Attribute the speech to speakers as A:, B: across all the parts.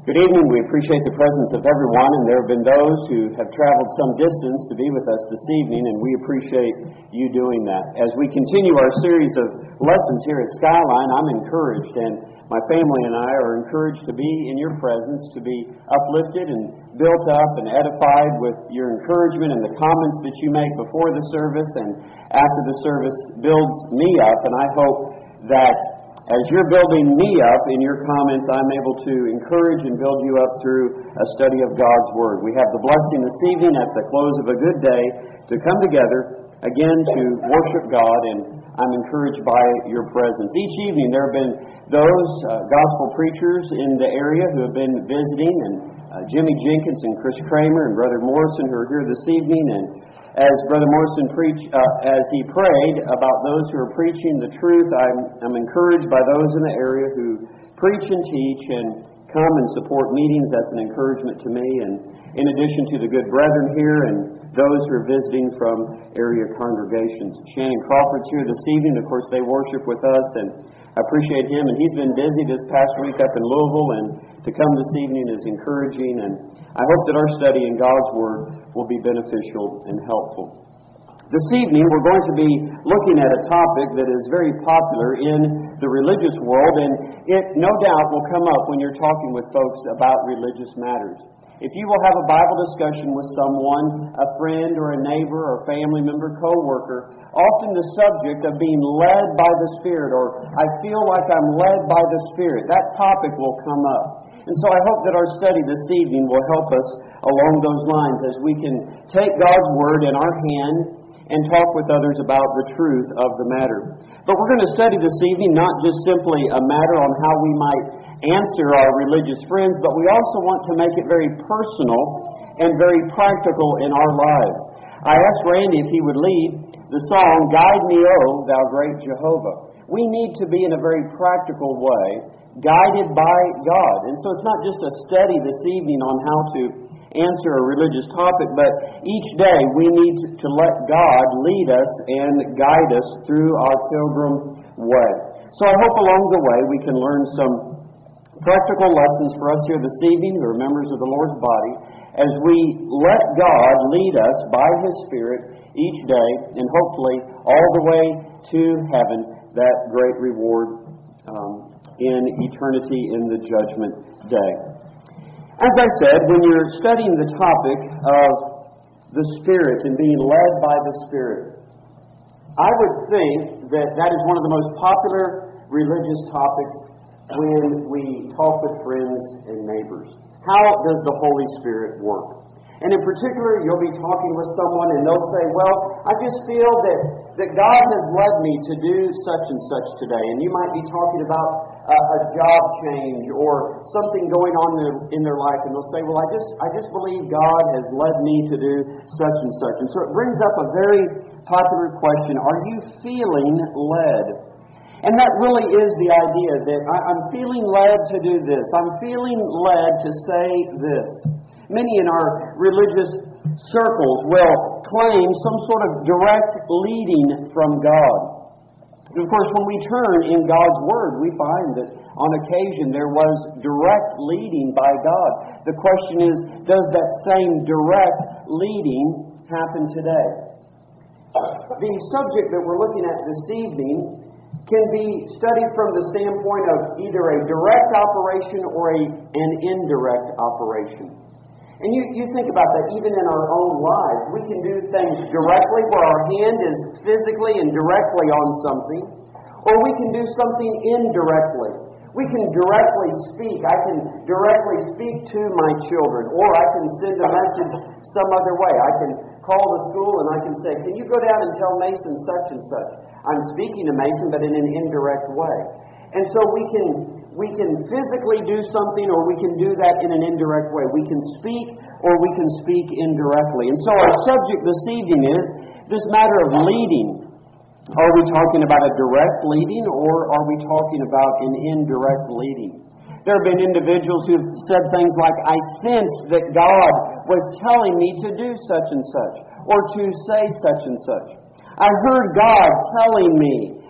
A: Good evening. We appreciate the presence of everyone, and there have been those who have traveled some distance to be with us this evening, and we appreciate you doing that. As we continue our series of lessons here at Skyline, I'm encouraged, and my family and I are encouraged to be in your presence, to be uplifted and built up and edified with your encouragement and the comments that you make before the service and after the service builds me up, and I hope that as you're building me up in your comments, I'm able to encourage and build you up through a study of God's Word. We have the blessing this evening at the close of a good day to come together again to worship God, and I'm encouraged by your presence. Each evening there have been those gospel preachers in the area who have been visiting, and Jimmy Jenkins and Chris Kramer and Brother Morrison who are here this evening, and as Brother Morrison as he prayed about those who are preaching the truth, I'm encouraged by those in the area who preach and teach and come and support meetings. That's an encouragement to me. And in addition to the good brethren here and those who are visiting from area congregations. Shannon Crawford's here this evening. Of course, they worship with us, and I appreciate him. And he's been busy this past week up in Louisville, and to come this evening is encouraging. And I hope that our study in God's Word will be beneficial and helpful. This evening we're going to be looking at a topic that is very popular in the religious world, and it no doubt will come up when you're talking with folks about religious matters. If you will have a Bible discussion with someone, a friend or a neighbor or family member, co-worker, often the subject of being led by the Spirit, or I feel like I'm led by the Spirit, that topic will come up. And so I hope that our study this evening will help us along those lines as we can take God's Word in our hand and talk with others about the truth of the matter. But we're going to study this evening not just simply a matter on how we might answer our religious friends, but we also want to make it very personal and very practical in our lives. I asked Randy if he would lead the song, "Guide Me, O Thou Great Jehovah." We need to be in a very practical way guided by God. And so it's not just a study this evening on how to answer a religious topic, but each day we need to let God lead us and guide us through our pilgrim way. So I hope along the way we can learn some practical lessons for us here this evening who are members of the Lord's body as we let God lead us by His Spirit each day, and hopefully all the way to heaven, that great reward in eternity in the judgment day. As I said, when you're studying the topic of the Spirit and being led by the Spirit, I would think that that is one of the most popular religious topics when we talk with friends and neighbors. How does the Holy Spirit work? And in particular, you'll be talking with someone and they'll say, well, I just feel that God has led me to do such and such today. And you might be talking about a job change or something going on in their life, and they'll say, well, I just believe God has led me to do such and such. And so it brings up a very popular question: are you feeling led? And that really is the idea, that I'm feeling led to do this. I'm feeling led to say this. Many in our religious circles will claim some sort of direct leading from God. And of course, when we turn in God's Word, we find that on occasion there was direct leading by God. The question is, does that same direct leading happen today? The subject that we're looking at this evening can be studied from the standpoint of either a direct operation or an indirect operation. And you think about that even in our own lives. We can do things directly where our hand is physically and directly on something, or we can do something indirectly. We can directly speak. I can directly speak to my children, or I can send a message some other way. I can call the school and I can say, can you go down and tell Mason such and such? I'm speaking to Mason, but in an indirect way. And so we can physically do something, or we can do that in an indirect way. We can speak, or we can speak indirectly. And so our subject this evening is this matter of leading. Are we talking about a direct leading, or are we talking about an indirect leading? There have been individuals who have said things like, I sensed that God was telling me to do such and such, or to say such and such. I heard God telling me.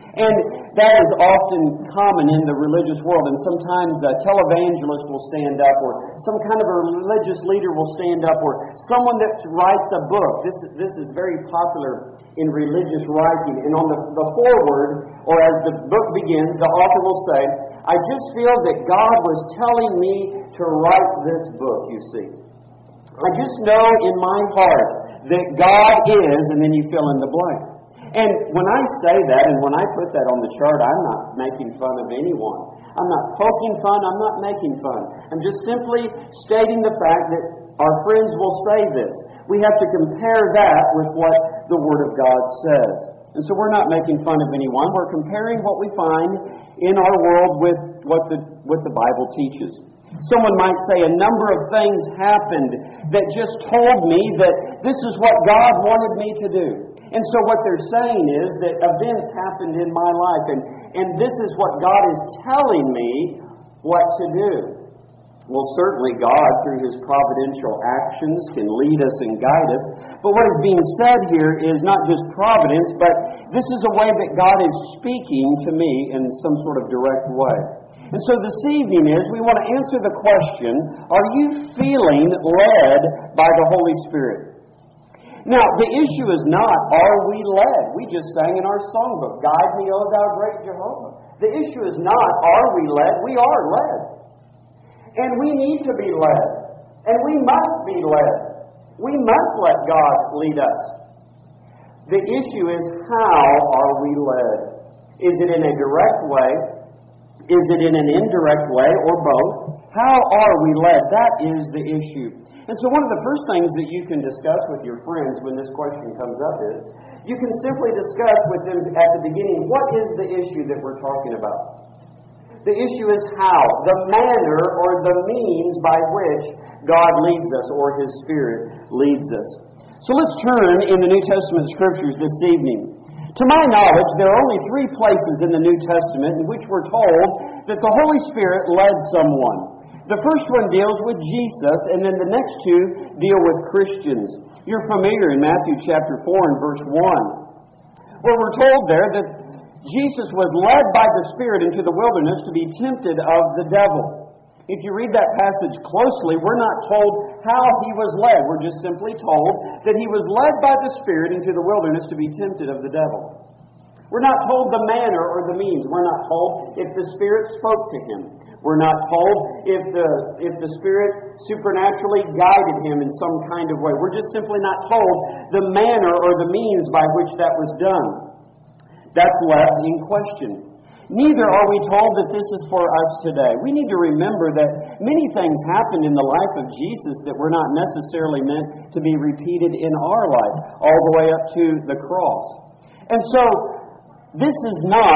A: And that is often common in the religious world. And sometimes a televangelist will stand up, or some kind of a religious leader will stand up, or someone that writes a book. This is very popular in religious writing. And on the foreword, or as the book begins, the author will say, I just feel that God was telling me to write this book, you see. I just know in my heart that God is, and then you fill in the blank. And when I say that, and when I put that on the chart, I'm not making fun of anyone. I'm not poking fun. I'm not making fun. I'm just simply stating the fact that our friends will say this. We have to compare that with what the Word of God says. And so we're not making fun of anyone. We're comparing what we find in our world with what the Bible teaches. Someone might say a number of things happened that just told me that this is what God wanted me to do. And so what they're saying is that events happened in my life, and this is what God is telling me what to do. Well, certainly God, through His providential actions, can lead us and guide us. But what is being said here is not just providence, but this is a way that God is speaking to me in some sort of direct way. And so this evening we want to answer the question, are you feeling led by the Holy Spirit? Now, the issue is not, are we led? We just sang in our songbook, Guide me, O thou great Jehovah. The issue is not, are we led? We are led. And we need to be led. And we must be led. We must let God lead us. The issue is, how are we led? Is it in a direct way? Is it in an indirect way, or both? How are we led? That is the issue. And so one of the first things that you can discuss with your friends when this question comes up is, you can simply discuss with them at the beginning, what is the issue that we're talking about? The issue is how, the manner or the means by which God leads us, or His Spirit leads us. So let's turn in the New Testament Scriptures this evening. To my knowledge, there are only 3 places in the New Testament in which we're told that the Holy Spirit led someone. The first one deals with Jesus, and then the next 2 deal with Christians. You're familiar in Matthew chapter 4 and verse 1, where we're told there that Jesus was led by the Spirit into the wilderness to be tempted of the devil. If you read that passage closely, we're not told how He was led. We're just simply told that He was led by the Spirit into the wilderness to be tempted of the devil. We're not told the manner or the means. We're not told if the Spirit spoke to Him. We're not told if the Spirit supernaturally guided Him in some kind of way. We're just simply not told the manner or the means by which that was done. That's left in question. Neither are we told that this is for us today. We need to remember that many things happened in the life of Jesus that were not necessarily meant to be repeated in our life, all the way up to the cross. And so, this is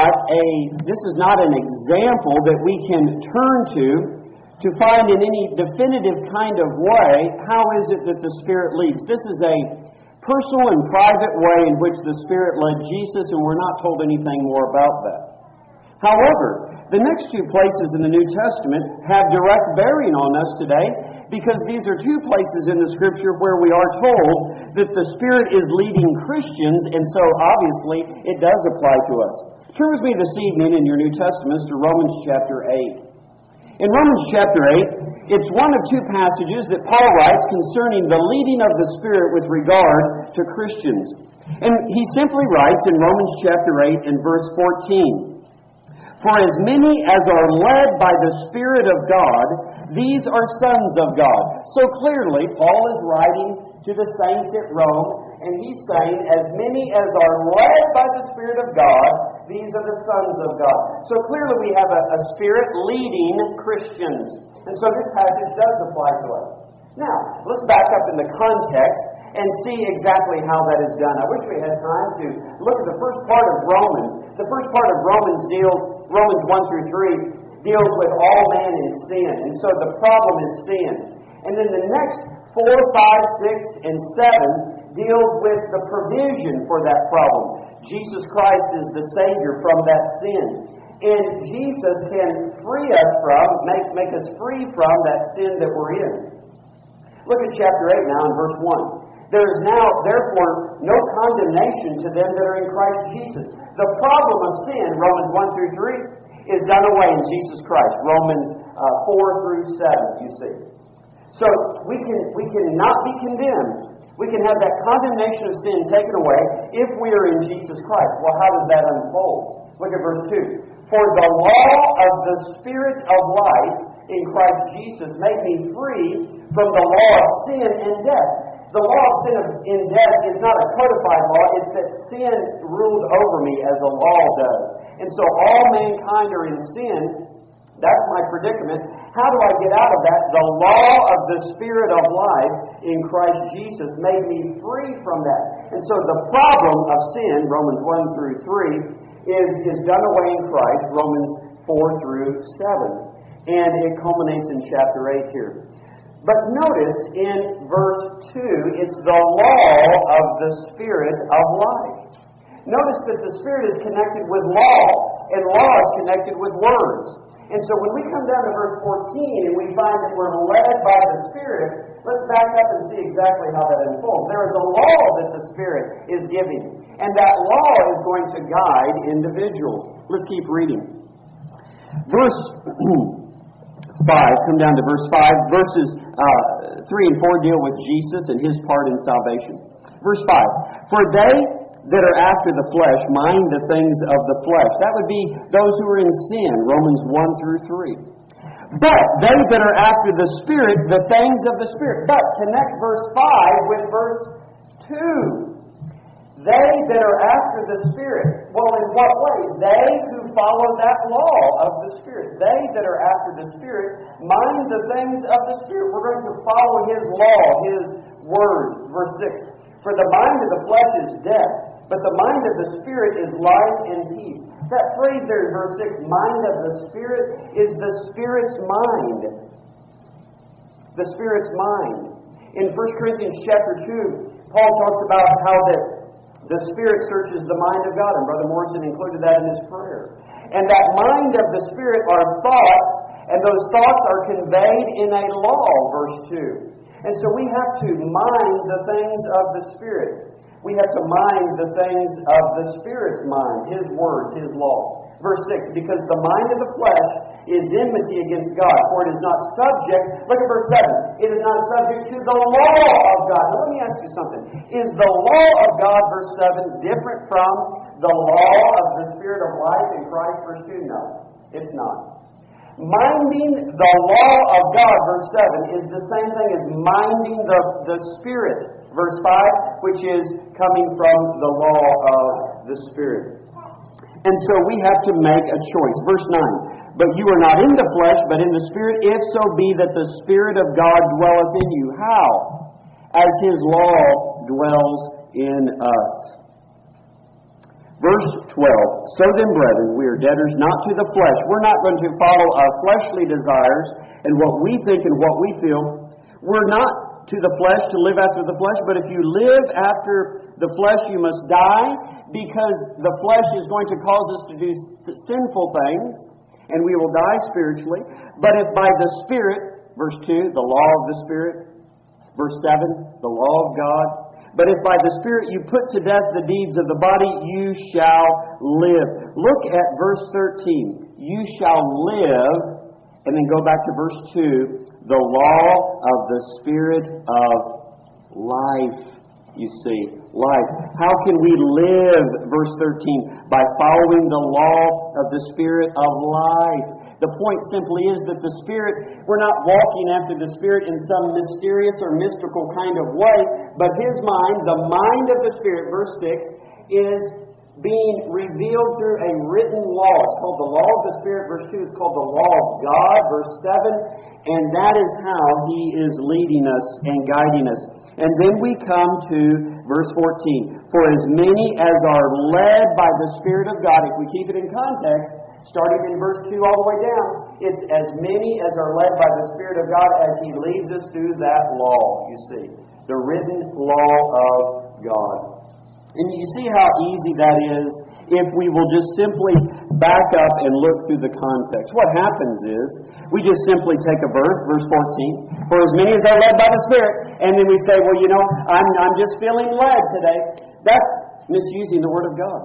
A: not an example that we can turn to find in any definitive kind of way how is it that the Spirit leads. This is a personal and private way in which the Spirit led Jesus, and we're not told anything more about that. However, the next 2 places in the New Testament have direct bearing on us today, because these are 2 places in the Scripture where we are told that the Spirit is leading Christians, and so obviously it does apply to us. Turn with me this evening in your New Testaments to Romans chapter 8. In Romans chapter 8, it's one of 2 passages that Paul writes concerning the leading of the Spirit with regard to Christians. And he simply writes in Romans chapter 8 and verse 14, For as many as are led by the Spirit of God, these are sons of God. So clearly, Paul is writing to the saints at Rome, and he's saying, as many as are led by the Spirit of God, these are the sons of God. So clearly we have a Spirit leading Christians. And so this passage does apply to us. Now, let's back up in the context and see exactly how that is done. I wish we had time to look at the first part of Romans. The first part of Romans 1 through 3, deals with all man in sin. And so the problem is sin. And then the next 4, 5, 6, and 7 deals with the provision for that problem. Jesus Christ is the Savior from that sin. And Jesus can free us from, make us free from that sin that we're in. Look at chapter 8 now in verse 1. There is now, therefore, no condemnation to them that are in Christ Jesus. The problem of sin, Romans 1 through 3, is done away in Jesus Christ. Romans 4 through 7, you see. So we can not be condemned. We can have that condemnation of sin taken away if we are in Jesus Christ. Well, how does that unfold? Look at verse 2. For the law of the Spirit of life in Christ Jesus made me free from the law of sin and death. The law of sin and death is not a codified law. It's that sin ruled over me as the law does. And so all mankind are in sin. That's my predicament. How do I get out of that? The law of the Spirit of life in Christ Jesus made me free from that. And so the problem of sin, Romans 1 through 3, is done away in Christ, Romans 4 through 7. And it culminates in chapter 8 here. But notice in verse 2, it's the law of the Spirit of life. Notice that the Spirit is connected with law, and law is connected with words. And so when we come down to verse 14 and we find that we're led by the Spirit, let's back up and see exactly how that unfolds. There is a law that the Spirit is giving, and that law is going to guide individuals. Let's keep reading. Verse 5, come down to verse 5. Verses 3 and 4 deal with Jesus and His part in salvation. Verse 5, for they that are after the flesh mind the things of the flesh. That would be those who are in sin, Romans 1 through 3. But they that are after the Spirit, the things of the Spirit. But connect verse 5 with verse 2. They that are after the Spirit. Well, in what way? They who follow that law of the Spirit. They that are after the Spirit mind the things of the Spirit. We're going to follow His law, His word. Verse 6. For the mind of the flesh is death, but the mind of the Spirit is life and peace. That phrase there in verse 6, mind of the Spirit, is the Spirit's mind. The Spirit's mind. In 1 Corinthians chapter 2, Paul talks about how that the Spirit searches the mind of God, and Brother Morrison included that in his prayer. And that mind of the Spirit are thoughts, and those thoughts are conveyed in a law, verse 2. And so we have to mind the things of the Spirit. We have to mind the things of the Spirit's mind, His words, His law. Verse 6, because the mind of the flesh is enmity against God, for it is not subject, look at verse 7, it is not subject to the law of God. Now let me ask you something. Is the law of God, verse 7, different from the law of the Spirit of life in Christ, verse 2? No, it's not. Minding the law of God, verse 7, is the same thing as minding the Spirit, verse 5, which is coming from the law of the Spirit. And so we have to make a choice. Verse 9, but you are not in the flesh, but in the Spirit, if so be that the Spirit of God dwelleth in you. How? As His law dwells in us. Verse 12, so then, brethren, we are debtors not to the flesh. We're not going to follow our fleshly desires and what we think and what we feel. We're not to the flesh to live after the flesh, but if you live after the flesh, you must die, because the flesh is going to cause us to do sinful things, and we will die spiritually. But if by the Spirit, verse 2, the law of the Spirit, verse 7, the law of God, but if by the Spirit you put to death the deeds of the body, you shall live. Look at verse 13. You shall live, and then go back to verse 2. The law of the Spirit of life. You see, life. How can we live, verse 13? By following the law of the Spirit of life. The point simply is that the Spirit, we're not walking after the Spirit in some mysterious or mystical kind of way, but His mind, the mind of the Spirit, verse 6, is being revealed through a written law. It's called the law of the Spirit, verse 2. It's called the law of God, verse 7. And that is how He is leading us and guiding us. And then we come to verse 14. For as many as are led by the Spirit of God, if we keep it in context, starting in verse 2 all the way down, it's as many as are led by the Spirit of God as He leads us through that law, you see. The written law of God. And you see how easy that is if we will just simply back up and look through the context. What happens is, we just simply take a verse, verse 14, for as many as are led by the Spirit, and then we say, well, you know, I'm just feeling led today. That's misusing the Word of God.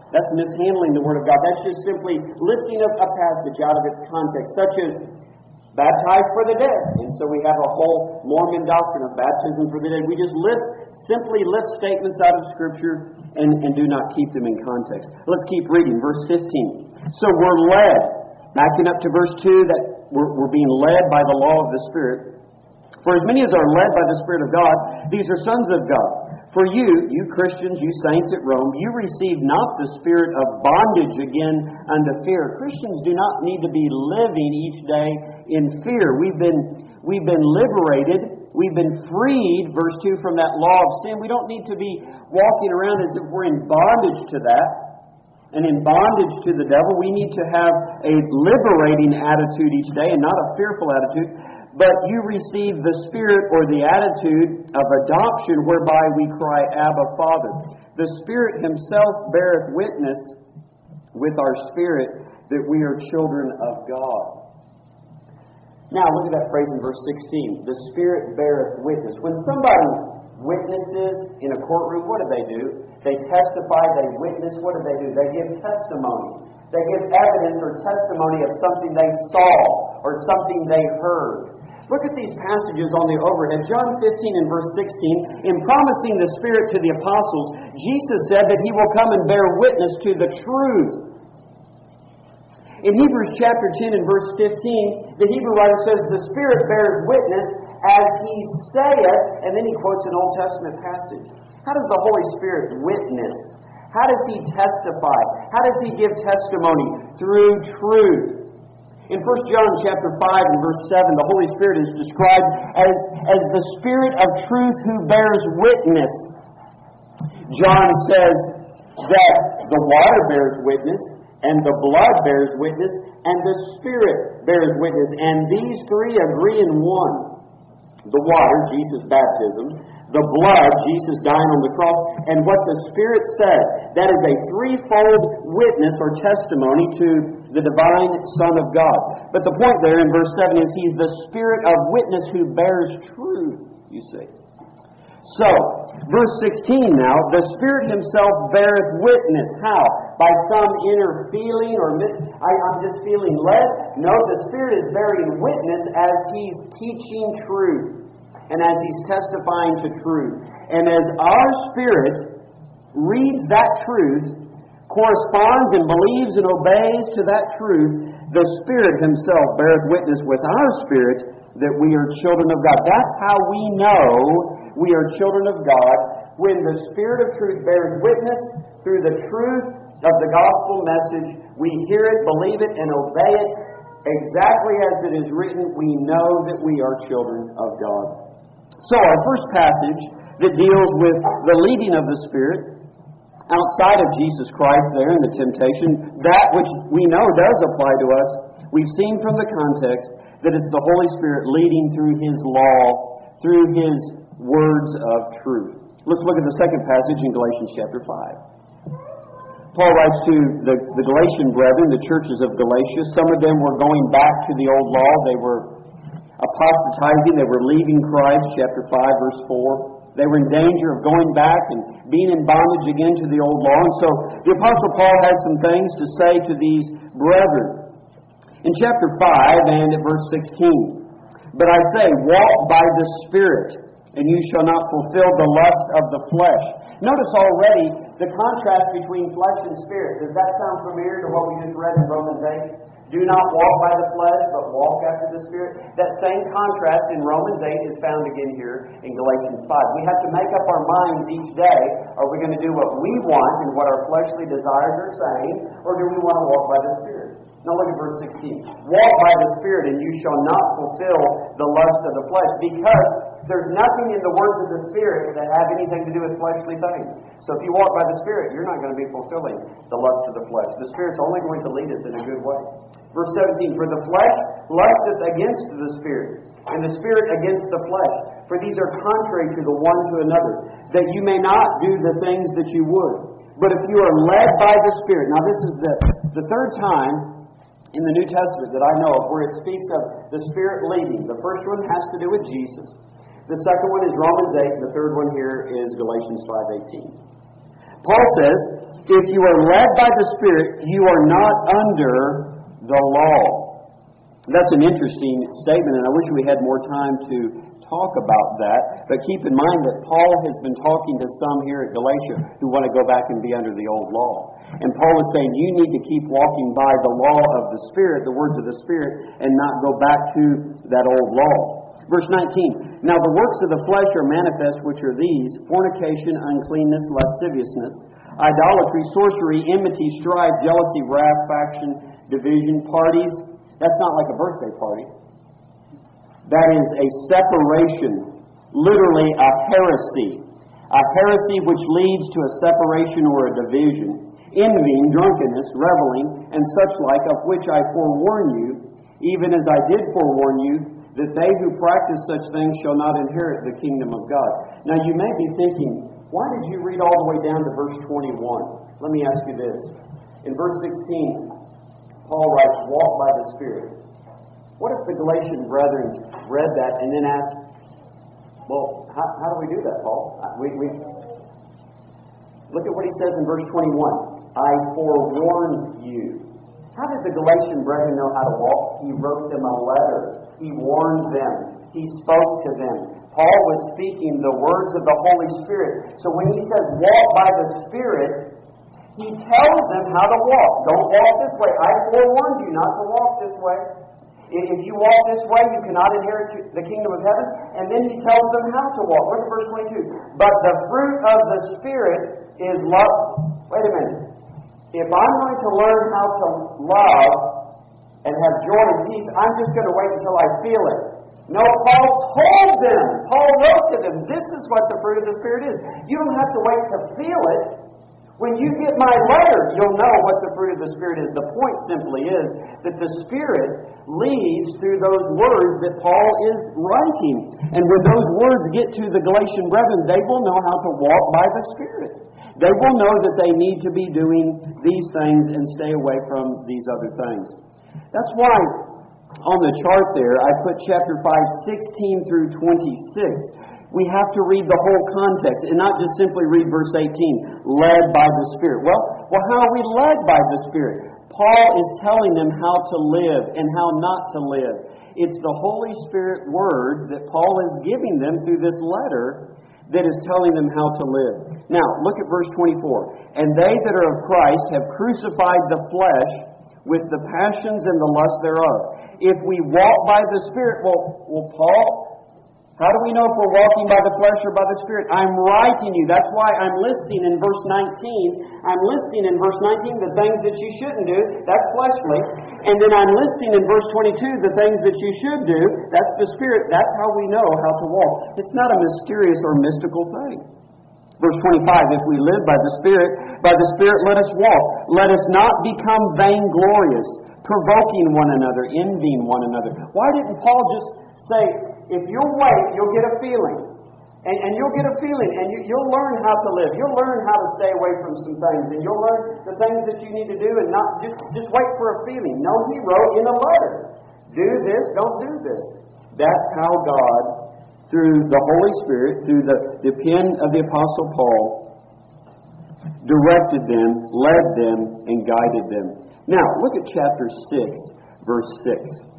A: That's mishandling the Word of God. That's just simply lifting up a passage out of its context, such as baptized for the dead. And so we have a whole Mormon doctrine of baptism for the dead. We just simply lift statements out of Scripture and do not keep them in context. Let's keep reading. Verse 15. So we're led, backing up to verse 2, that we're being led by the law of the Spirit. For as many as are led by the Spirit of God, these are sons of God. For you Christians, you saints at Rome, you received not the spirit of bondage again unto fear. Christians do not need to be living each day in fear. We've been liberated. We've been freed, verse 2, from that law of sin. We don't need to be walking around as if we're in bondage to that and in bondage to the devil. We need to have a liberating attitude each day and not a fearful attitude. But you receive the Spirit or the attitude of adoption whereby we cry, Abba, Father. The Spirit Himself beareth witness with our spirit that we are children of God. Now look at that phrase in verse 16. The Spirit beareth witness. When somebody witnesses in a courtroom, what do? They testify, they witness. What do? They give testimony. They give evidence or testimony of something they saw or something they heard. Look at these passages on the overhead. John 15 and verse 16, in promising the Spirit to the apostles, Jesus said that He will come and bear witness to the truth. In Hebrews chapter 10 and verse 15, the Hebrew writer says, the Spirit bears witness as He saith, and then he quotes an Old Testament passage. How does the Holy Spirit witness? How does He testify? How does He give testimony? Through truth. In 1 John chapter 5 and verse 7, the Holy Spirit is described as the Spirit of truth who bears witness. John says that the water bears witness, and the blood bears witness, and the Spirit bears witness. And these three agree in one. The water, Jesus' baptism. The blood, Jesus dying on the cross. And what the Spirit said. That is a threefold witness or testimony to the divine Son of God. But the point there in verse 7 is He's the Spirit of witness who bears truth, you see. So, verse 16 now, the Spirit Himself beareth witness. How? By some inner feeling or I'm just feeling led? No, the Spirit is bearing witness as He's teaching truth and as He's testifying to truth. And as our spirit reads that truth, corresponds and believes and obeys to that truth, the Spirit Himself beareth witness with our spirit that we are children of God. That's how we know we are children of God, when the Spirit of truth bears witness through the truth of the gospel message. We hear it, believe it, and obey it exactly as it is written. We know that we are children of God. So our first passage that deals with the leading of the Spirit outside of Jesus Christ there in the temptation, that which we know does apply to us, we've seen from the context that it's the Holy Spirit leading through His law, through His words of truth. Let's look at the second passage in Galatians chapter 5. Paul writes to the Galatian brethren, the churches of Galatia. Some of them were going back to the old law. They were apostatizing. They were leaving Christ, chapter 5, verse 4. They were in danger of going back and being in bondage again to the old law. And so the Apostle Paul has some things to say to these brethren. In chapter 5 and at verse 16, but I say, walk by the Spirit, and you shall not fulfill the lust of the flesh. Notice already the contrast between flesh and spirit. Does that sound familiar to what we just read in Romans 8? Do not walk by the flesh, but walk after the Spirit. That same contrast in Romans 8 is found again here in Galatians 5. We have to make up our minds each day. Are we going to do what we want and what our fleshly desires are saying, or do we want to walk by the Spirit? Now look at verse 16. Walk by the Spirit, and you shall not fulfill the lust of the flesh, because there's nothing in the words of the Spirit that have anything to do with fleshly things. So if you walk by the Spirit, you're not going to be fulfilling the lust of the flesh. The Spirit's only going to lead us in a good way. Verse 17, for the flesh lusteth against the Spirit, and the Spirit against the flesh. For these are contrary to the one to another, that you may not do the things that you would. But if you are led by the Spirit, now this is the third time in the New Testament that I know of where it speaks of the Spirit leading. The first one has to do with Jesus. The second one is Romans 8, and the third one here is Galatians 5:18. Paul says, If you are led by the Spirit, you are not under the law. That's an interesting statement, and I wish we had more time to talk about that. But keep in mind that Paul has been talking to some here at Galatia who want to go back and be under the old law. And Paul is saying you need to keep walking by the law of the Spirit, the words of the Spirit, and not go back to that old law. Verse 19, Now the works of the flesh are manifest, which are these: fornication, uncleanness, lasciviousness, idolatry, sorcery, enmity, strife, jealousy, wrath, faction, division, parties. That's not like a birthday party. That is a separation, literally a heresy. A heresy which leads to a separation or a division. Envying, drunkenness, reveling, and such like, of which I forewarn you, even as I did forewarn you, that they who practice such things shall not inherit the kingdom of God. Now you may be thinking, why did you read all the way down to verse 21? Let me ask you this. In verse 16, Paul writes, walk by the Spirit. What if the Galatian brethren read that and then asked, well, how do we do that, Paul? Look at what he says in verse 21. I forewarn you. How did the Galatian brethren know how to walk? He wrote them a letter. He warned them. He spoke to them. Paul was speaking the words of the Holy Spirit. So when he says walk by the Spirit, he tells them how to walk. Don't walk this way. I forewarned you not to walk this way. If you walk this way, you cannot inherit the kingdom of heaven. And then he tells them how to walk. Look at verse 22. But the fruit of the Spirit is love. Wait a minute. If I'm going to learn how to love and have joy and peace, I'm just going to wait until I feel it. No, Paul told them. Paul wrote to them, this is what the fruit of the Spirit is. You don't have to wait to feel it. When you get my letter, you'll know what the fruit of the Spirit is. The point simply is that the Spirit leads through those words that Paul is writing. And when those words get to the Galatian brethren, they will know how to walk by the Spirit. They will know that they need to be doing these things and stay away from these other things. That's why on the chart there, I put chapter 5, 16 through 26. We have to read the whole context and not just simply read verse 18, led by the Spirit. Well, how are we led by the Spirit? Paul is telling them how to live and how not to live. It's the Holy Spirit words that Paul is giving them through this letter that is telling them how to live. Now, look at verse 24. And they that are of Christ have crucified the flesh with the passions and the lust thereof. If we walk by the Spirit, well, Paul, how do we know if we're walking by the flesh or by the Spirit? I'm writing you. That's why I'm listing in verse 19. I'm listing in verse 19 the things that you shouldn't do. That's fleshly. And then I'm listing in verse 22 the things that you should do. That's the Spirit. That's how we know how to walk. It's not a mysterious or mystical thing. Verse 25, if we live by the Spirit let us walk. Let us not become vainglorious, provoking one another, envying one another. Why didn't Paul just say, if you'll wait, you'll get a feeling. And you'll get a feeling, and you'll learn how to live. You'll learn how to stay away from some things, and you'll learn the things that you need to do, and not just wait for a feeling. No, he wrote in a letter, do this, don't do this. That's how God, through the Holy Spirit, through the pen of the Apostle Paul, directed them, led them, and guided them. Now, look at chapter 6, verse 6.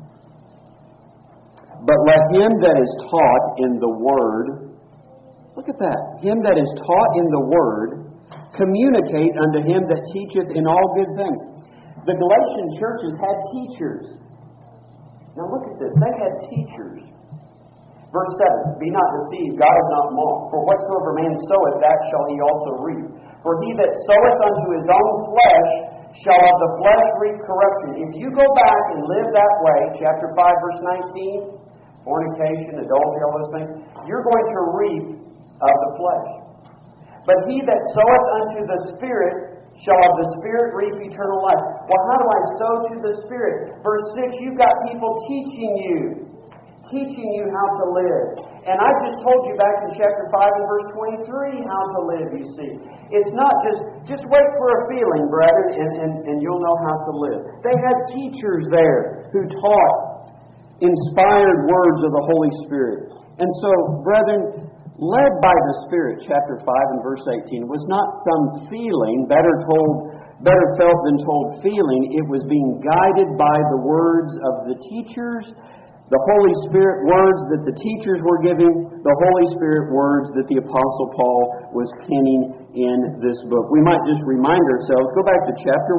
A: But let him that is taught in the Word, look at that, him that is taught in the Word, communicate unto him that teacheth in all good things. The Galatian churches had teachers. Now look at this, they had teachers. Verse 7, be not deceived, God is not mocked. For whatsoever man soweth, that shall he also reap. For he that soweth unto his own flesh shall of the flesh reap corruption. If you go back and live that way, chapter 5, verse 19, fornication, adultery, all those things, you're going to reap of the flesh. But he that soweth unto the Spirit shall of the Spirit reap eternal life. Well, how do I sow to the Spirit? Verse 6, you've got people teaching you how to live. And I just told you back in chapter 5 and verse 23 how to live, you see. It's not just wait for a feeling, brethren, and you'll know how to live. They had teachers there who taught inspired words of the Holy Spirit. And so, brethren, Led by the Spirit, chapter 5 and verse 18, was not some feeling, better felt than told feeling. It was being guided by the words of the teachers, the Holy Spirit words that the teachers were giving, the Holy Spirit words that the Apostle Paul was penning in this book. We might just remind ourselves, go back to chapter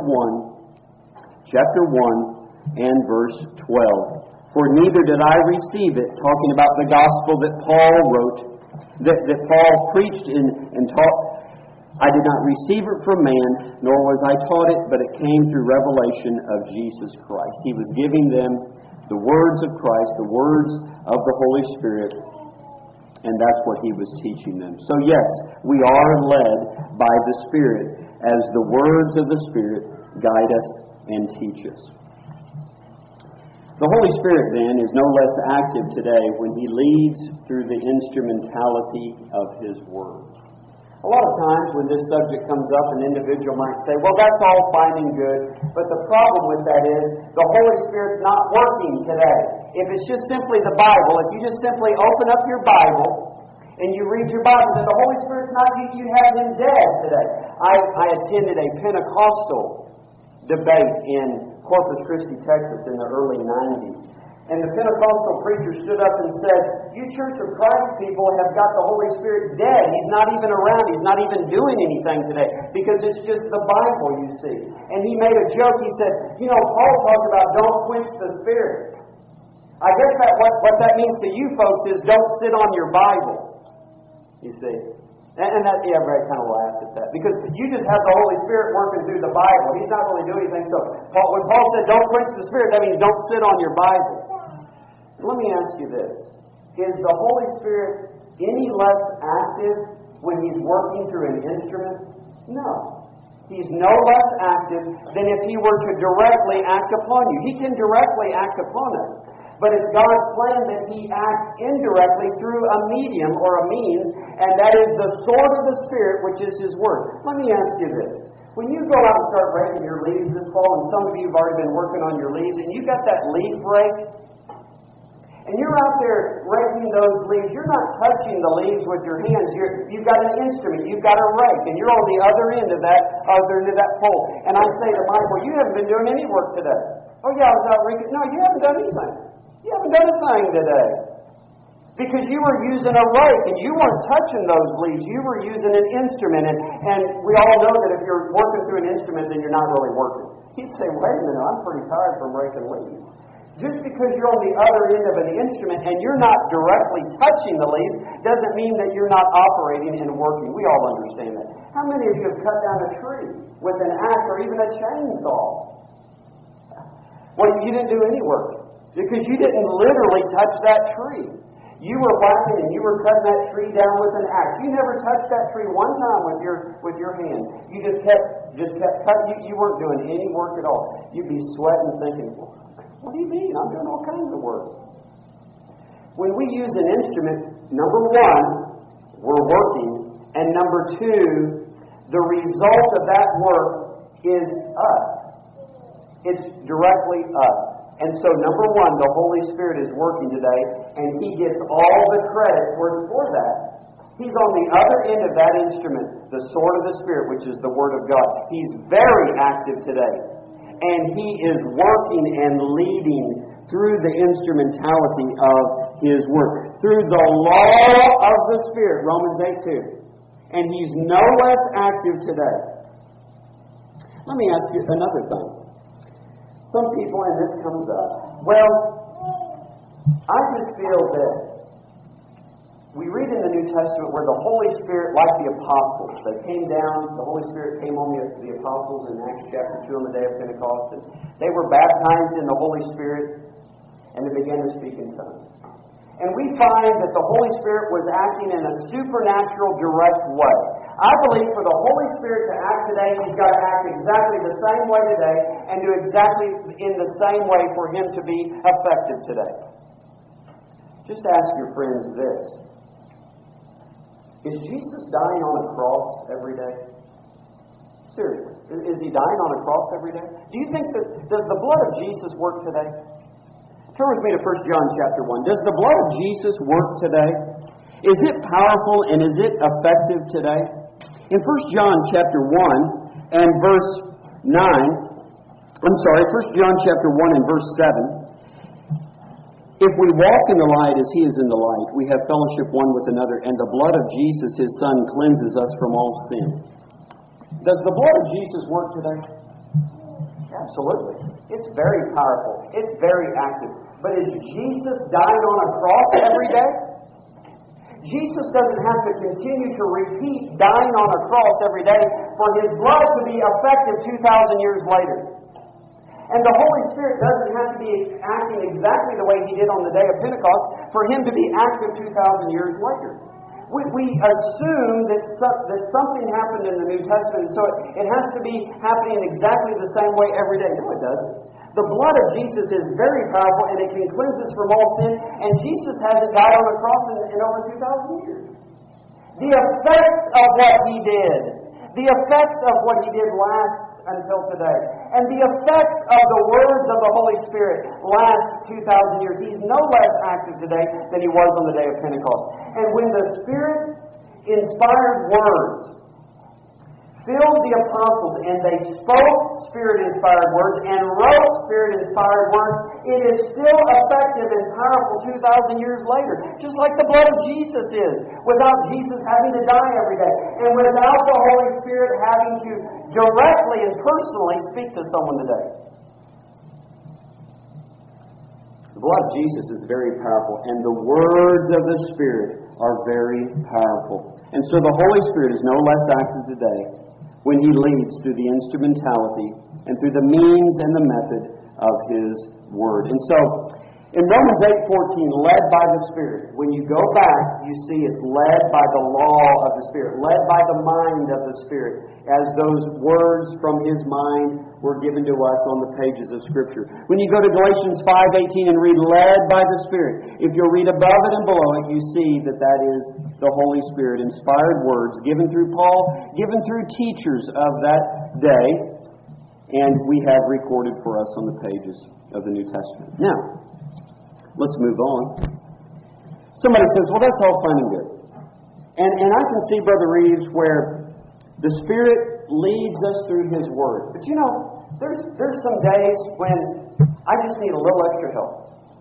A: 1 and verse 12. For neither did I receive it, talking about the gospel that Paul wrote, that Paul preached and taught. I did not receive it from man, nor was I taught it, but it came through revelation of Jesus Christ. He was giving them the words of Christ, the words of the Holy Spirit, and that's what he was teaching them. So yes, we are led by the Spirit as the words of the Spirit guide us and teach us. The Holy Spirit, then, is no less active today when He leads through the instrumentality of His Word. A lot of times when this subject comes up, an individual might say, well, that's all fine and good, but the problem with that is the Holy Spirit's not working today. If it's just simply the Bible, if you just simply open up your Bible and you read your Bible, then the Holy Spirit's not, you have Him dead today. I attended a Pentecostal debate in Corpus Christi, Texas in the early 90s. And the Pentecostal preacher stood up and said, you Church of Christ people have got the Holy Spirit dead. He's not even around. He's not even doing anything today because it's just the Bible, you see. And he made a joke. He said, Paul talked about don't quench the Spirit. I guess that what that means to you folks is don't sit on your Bible, you see. And that, everybody kind of laughed at that. Because you just have the Holy Spirit working through the Bible. He's not really doing anything. So when Paul said, don't quench the Spirit, that means don't sit on your Bible. Let me ask you this. Is the Holy Spirit any less active when He's working through an instrument? No. He's no less active than if He were to directly act upon you. He can directly act upon us. But it's God's plan that He acts indirectly through a medium or a means, and that is the sword of the Spirit, which is His Word. Let me ask you this. When you go out and start raking your leaves this fall, and some of you have already been working on your leaves, and you got that leaf rake, and you're out there raking those leaves, you're not touching the leaves with your hands. You've got an instrument, you've got a rake, and you're on the other end of that pole. And I say to Mike, well, you haven't been doing any work today. Oh yeah, I was out raking. No, you haven't done anything. You haven't done a thing today. Because you were using a rake and you weren't touching those leaves. You were using an instrument. And we all know that if you're working through an instrument, then you're not really working. He'd say, wait a minute, I'm pretty tired from raking leaves. Just because you're on the other end of an instrument and you're not directly touching the leaves doesn't mean that you're not operating and working. We all understand that. How many of you have cut down a tree with an axe or even a chainsaw? Well, you didn't do any work. Because you didn't literally touch that tree. You were whacking and you were cutting that tree down with an axe. You never touched that tree one time with your hand. You just kept cutting. You weren't doing any work at all. You'd be sweating thinking, what do you mean? I'm doing all kinds of work. When we use an instrument, number one, we're working. And number two, the result of that work is us. It's directly us. And so, number one, the Holy Spirit is working today, and He gets all the credit for that. He's on the other end of that instrument, the sword of the Spirit, which is the Word of God. He's very active today. And He is working and leading through the instrumentality of His Word. Through the law of the Spirit, Romans 8:2. And He's no less active today. Let me ask you another thing. Some people, and this comes up, well, I just feel that we read in the New Testament where the Holy Spirit, like the apostles, they came down, the Holy Spirit came on the apostles in Acts chapter 2 on the day of Pentecost, and they were baptized in the Holy Spirit, and they began to speak in tongues. And we find that the Holy Spirit was acting in a supernatural, direct way. I believe for the Holy Spirit to act today, He's got to act exactly the same way today and do exactly in the same way for Him to be effective today. Just ask your friends this. Is Jesus dying on a cross every day? Seriously. Is He dying on a cross every day? Do you think that does the blood of Jesus work today? Turn with me to 1 John chapter 1. Does the blood of Jesus work today? Is it powerful and is it effective today? In 1 John chapter 1 and verse 9, 1 John chapter 1 and verse 7, if we walk in the light as He is in the light, we have fellowship one with another, and the blood of Jesus, His Son, cleanses us from all sin. Does the blood of Jesus work today? Absolutely. It's very powerful. It's very active. But is Jesus dying on a cross every day? Jesus doesn't have to continue to repeat dying on a cross every day for His blood to be effective 2,000 years later. And the Holy Spirit doesn't have to be acting exactly the way He did on the day of Pentecost for Him to be active 2,000 years later. We assume that something happened in the New Testament, so it has to be happening exactly the same way every day. No, it doesn't. The blood of Jesus is very powerful, and it can cleanse us from all sin, and Jesus hasn't died on the cross in over 2,000 years. The effects of what He did, the effects of what He did lasts until today. And the effects of the words of the Holy Spirit last 2,000 years. He's no less active today than He was on the day of Pentecost. And when the Spirit-inspired words filled the apostles and they spoke Spirit-inspired words and wrote Spirit-inspired words, it is still effective and powerful 2,000 years later. Just like the blood of Jesus is. Without Jesus having to die every day. And without the Holy Spirit having to directly and personally speak to someone today. The blood of Jesus is very powerful, and the words of the Spirit are very powerful. And so the Holy Spirit is no less active today when He leads through the instrumentality and through the means and the method of His Word. And so, in Romans 8:14, led by the Spirit, when you go back, you see it's led by the law of the Spirit, led by the mind of the Spirit, as those words from His mind were given to us on the pages of Scripture. When you go to Galatians 5:18 and read led by the Spirit, if you'll read above it and below it, you see that that is the Holy Spirit, inspired words given through Paul, given through teachers of that day, and we have recorded for us on the pages of the New Testament. Now, let's move on. Somebody says, well, that's all fine and good. And I can see, Brother Reeves, where the Spirit leads us through His Word. But you know, there's some days when I just need a little extra help.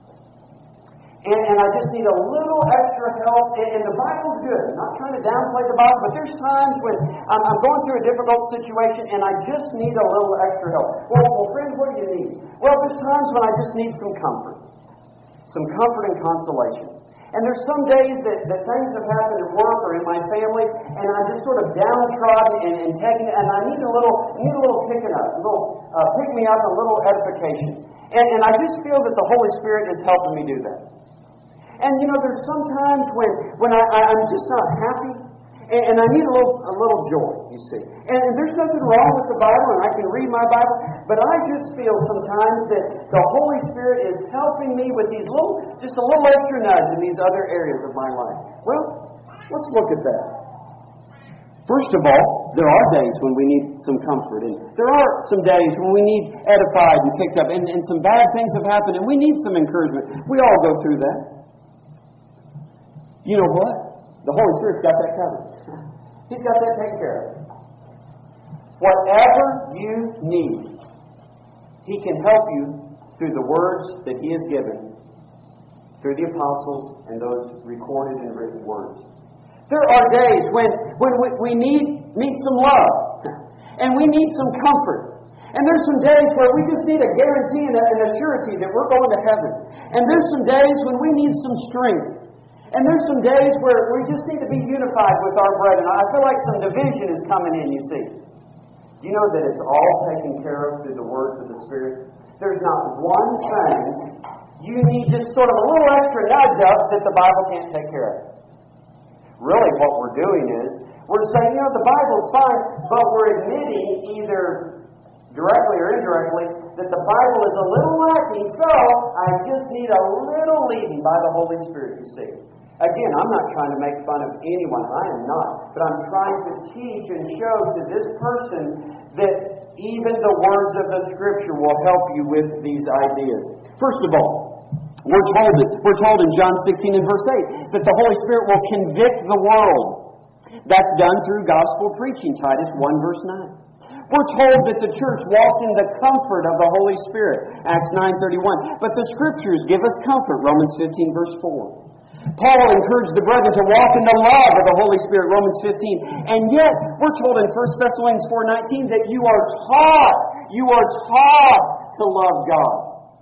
A: And I just need a little extra help. And the Bible's good. I'm not trying to downplay the Bible, but there's times when I'm going through a difficult situation and I just need a little extra help. Well, friends, what do you need? Well, there's times when I just need some comfort. Some comfort and consolation. And there's some days that things have happened at work or in my family, and I'm just sort of downtrodden and taking, and I need a little picking up, a little pick me up, a little edification. And I just feel that the Holy Spirit is helping me do that. And you know, there's some times when I'm just not happy, and I need a little joy, you see. And there's nothing wrong with the Bible, and I can read my Bible, but I just feel sometimes that the Holy Spirit is helping me with just a little extra nudge in these other areas of my life. Well, let's look at that. First of all, there are days when we need some comfort, and there are some days when we need edified and picked up, and some bad things have happened, and we need some encouragement. We all go through that. You know what? The Holy Spirit's got that covered. He's got that taken care of. Whatever you need, He can help you through the words that He has given, through the apostles and those recorded and written words. There are days when we need some love, and we need some comfort. And there's some days where we just need a guarantee and a surety that we're going to heaven. And there's some days when we need some strength. And there's some days where we just need to be unified with our brethren. I feel like some division is coming in, you see. You know that it's all taken care of through the words of the Spirit? There's not one thing you need just sort of a little extra nudge up that the Bible can't take care of. Really what we're doing is, we're saying, you know, the Bible's fine, but we're admitting either directly or indirectly that the Bible is a little lacking, so I just need a little leading by the Holy Spirit, you see. Again, I'm not trying to make fun of anyone. I am not. But I'm trying to teach and show to this person that even the words of the Scripture will help you with these ideas. First of all, We're told in John 16 and verse 8 that the Holy Spirit will convict the world. That's done through gospel preaching, Titus 1 verse 9. We're told that the church walked in the comfort of the Holy Spirit, Acts 9:31. But the Scriptures give us comfort, Romans 15 verse 4. Paul encouraged the brethren to walk in the love of the Holy Spirit, Romans 15. And yet, we're told in 1 Thessalonians 4:19 that you are taught to love God.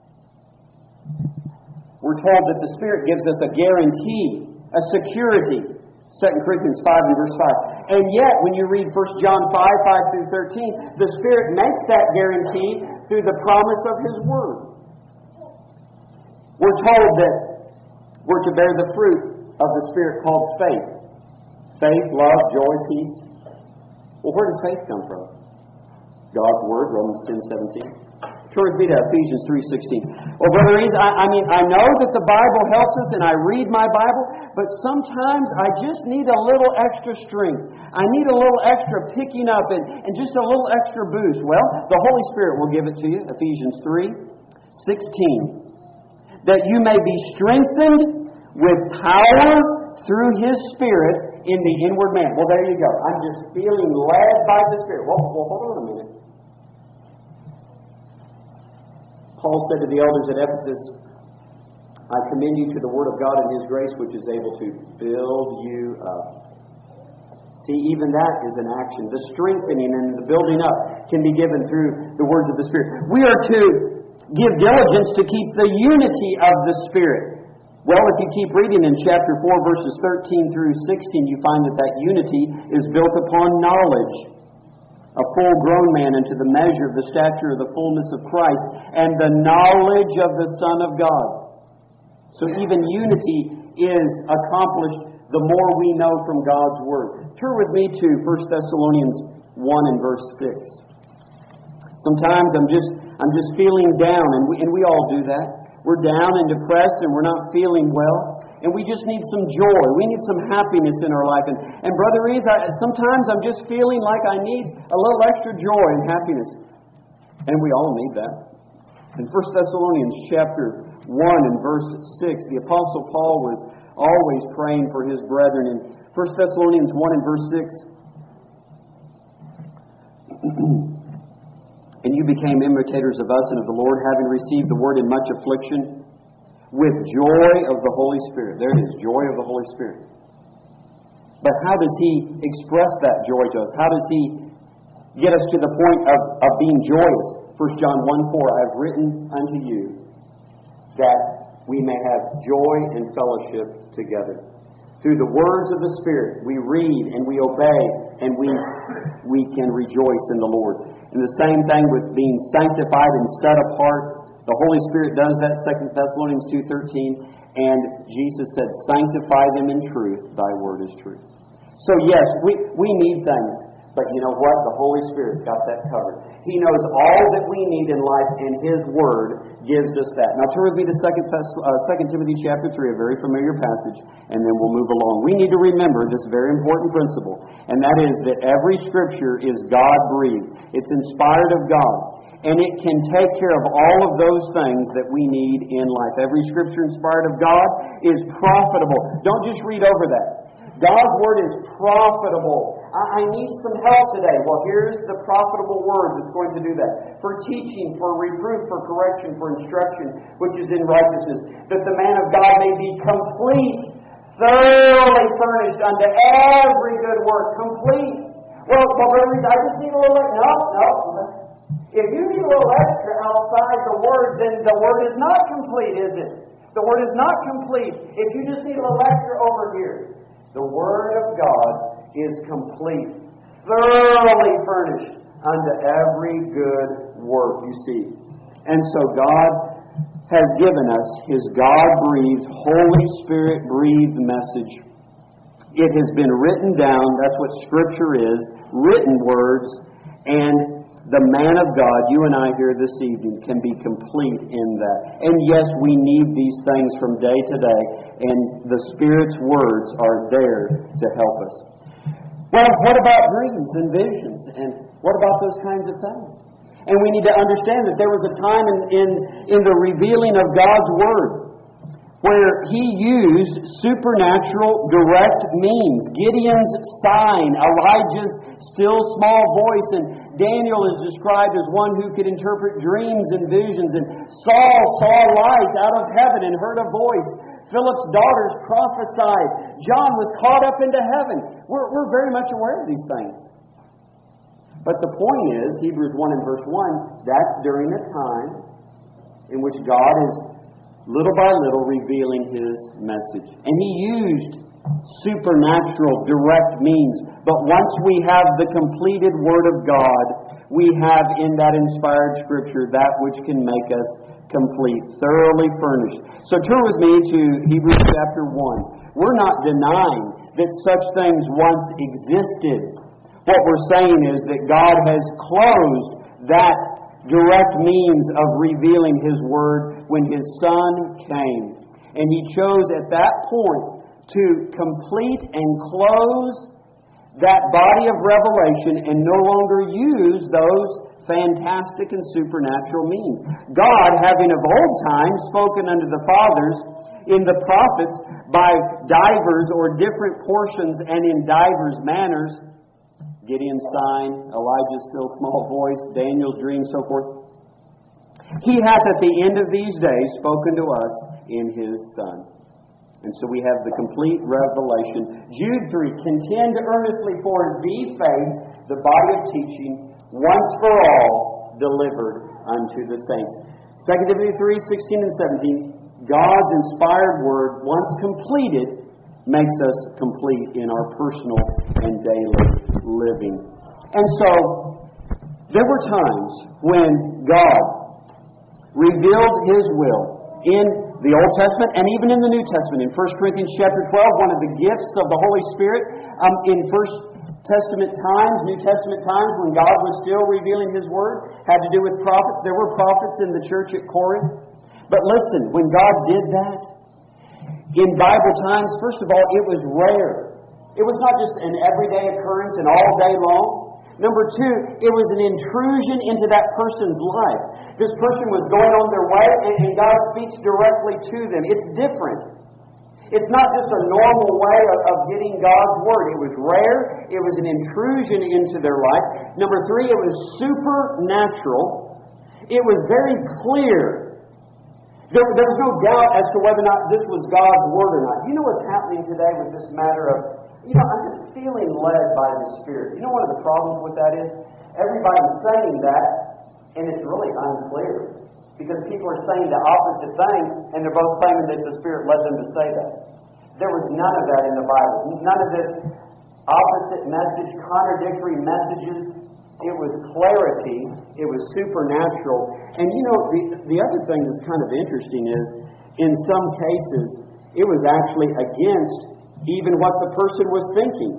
A: We're told that the Spirit gives us a guarantee, a security, 2 Corinthians 5 and verse 5. And yet, when you read 1 John 5, 5 through 13, the Spirit makes that guarantee through the promise of His Word. We're told that we're to bear the fruit of the Spirit called faith. Faith, love, joy, peace. Well, where does faith come from? God's Word, Romans 10:17. Turn with me to Ephesians 3:16. Well, Brother Rees, I know that the Bible helps us and I read my Bible, but sometimes I just need a little extra strength. I need a little extra picking up and just a little extra boost. Well, the Holy Spirit will give it to you. Ephesians 3:16. That you may be strengthened with power through His Spirit in the inward man. Well, there you go. I'm just feeling led by the Spirit. Well, hold on a minute. Paul said to the elders at Ephesus, I commend you to the Word of God and His grace, which is able to build you up. See, even that is an action. The strengthening and the building up can be given through the words of the Spirit. We are to give diligence to keep the unity of the Spirit. Well, if you keep reading in chapter 4, verses 13 through 16, you find that unity is built upon knowledge. A full-grown man into the measure of the stature of the fullness of Christ and the knowledge of the Son of God. So even unity is accomplished the more we know from God's Word. Turn with me to 1 Thessalonians 1 and verse 6. Sometimes I'm just feeling down, and we all do that. We're down and depressed and we're not feeling well. And we just need some joy. We need some happiness in our life. And Brother Rees, sometimes I'm just feeling like I need a little extra joy and happiness. And we all need that. In 1 Thessalonians chapter 1 and verse 6, the Apostle Paul was always praying for his brethren. In 1 Thessalonians 1 and verse 6, and you became imitators of us and of the Lord, having received the word in much affliction, with joy of the Holy Spirit. There it is, joy of the Holy Spirit. But how does He express that joy to us? How does He get us to the point of being joyous? 1 John 1:4, I have written unto you that we may have joy and fellowship together. Through the words of the Spirit, we read and we obey, and we can rejoice in the Lord. And the same thing with being sanctified and set apart. The Holy Spirit does that, 2 Thessalonians 2:13, and Jesus said, sanctify them in truth, thy word is truth. So yes, we need things, but you know what? The Holy Spirit's got that covered. He knows all that we need in life, and His Word gives us that. Now turn with me to 2 Timothy chapter 3, a very familiar passage, and then we'll move along. We need to remember this very important principle, and that is that every Scripture is God-breathed. It's inspired of God. And it can take care of all of those things that we need in life. Every Scripture inspired of God is profitable. Don't just read over that. God's Word is profitable. I need some help today. Well, here's the profitable Word that's going to do that. For teaching, for reproof, for correction, for instruction, which is in righteousness, that the man of God may be complete, thoroughly furnished unto every good work. Complete. Well, brother, I just need a little... No. If you need a little extra outside the Word, then the Word is not complete, is it? The Word is not complete. If you just need a little extra over here, the Word of God is complete, thoroughly furnished unto every good work, you see. And so God has given us His God-breathed, Holy Spirit-breathed message. It has been written down, that's what Scripture is, written words, and the man of God, you and I here this evening, can be complete in that. And yes, we need these things from day to day, and the Spirit's words are there to help us. Well, what about dreams and visions? And what about those kinds of things? And we need to understand that there was a time in the revealing of God's Word where he used supernatural direct means. Gideon's sign, Elijah's still small voice, and Daniel is described as one who could interpret dreams and visions, and Saul saw light out of heaven and heard a voice. Philip's daughters prophesied. John was caught up into heaven. We're very much aware of these things. But the point is, Hebrews 1 and verse 1, that's during a time in which God is little by little revealing His message. And He used supernatural, direct means. But once we have the completed Word of God, we have in that inspired Scripture that which can make us complete, thoroughly furnished. So turn with me to Hebrews chapter 1. We're not denying that such things once existed. What we're saying is that God has closed that direct means of revealing His Word when His Son came. And He chose at that point to complete and close that body of revelation and no longer use those fantastic and supernatural means. God, having of old time spoken unto the fathers in the prophets by divers or different portions and in divers manners, Gideon's sign, Elijah's still small voice, Daniel's dream, so forth. He hath at the end of these days spoken to us in His Son. And so we have the complete revelation. Jude 3, contend earnestly for the faith, the body of teaching, once for all delivered unto the saints. 2 Timothy 3, 16 and 17, God's inspired Word, once completed, makes us complete in our personal and daily living. And so, there were times when God revealed His will in the Old Testament and even in the New Testament. In 1 Corinthians chapter 12, one of the gifts of the Holy Spirit, in First Testament times, New Testament times, when God was still revealing His Word, had to do with prophets. There were prophets in the church at Corinth. But listen, when God did that, in Bible times, first of all, it was rare. It was not just an everyday occurrence and all day long. Number two, it was an intrusion into that person's life. This person was going on their way, and God speaks directly to them. It's different. It's not just a normal way of getting God's Word. It was rare. It was an intrusion into their life. Number three, it was supernatural. It was very clear. There was no doubt as to whether or not this was God's Word or not. You know what's happening today with this matter of, I'm just feeling led by the Spirit. You know one of the problems with that is? Everybody's saying that, and it's really unclear. Because people are saying the opposite thing, and they're both claiming that the Spirit led them to say that. There was none of that in the Bible. None of this opposite message, contradictory messages. It was clarity. It was supernatural. And the other thing that's kind of interesting is, in some cases, it was actually against even what the person was thinking.